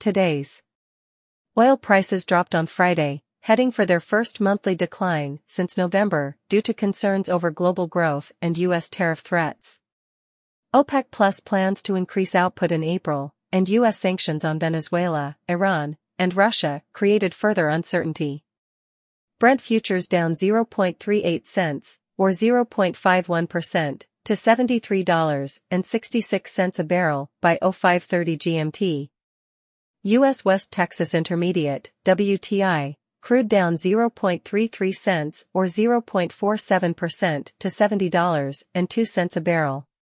Today's oil prices dropped on Friday, heading for their first monthly decline since November due to concerns over global growth and U.S. tariff threats. OPEC Plus plans to increase output in April, and U.S. sanctions on Venezuela, Iran, and Russia created further uncertainty. Brent futures down 0.38 cents, or 0.51%, to $73.66 a barrel by 05:30 GMT. U.S. West Texas Intermediate, WTI, crude down 0.33 cents or 0.47% to $70.02 a barrel.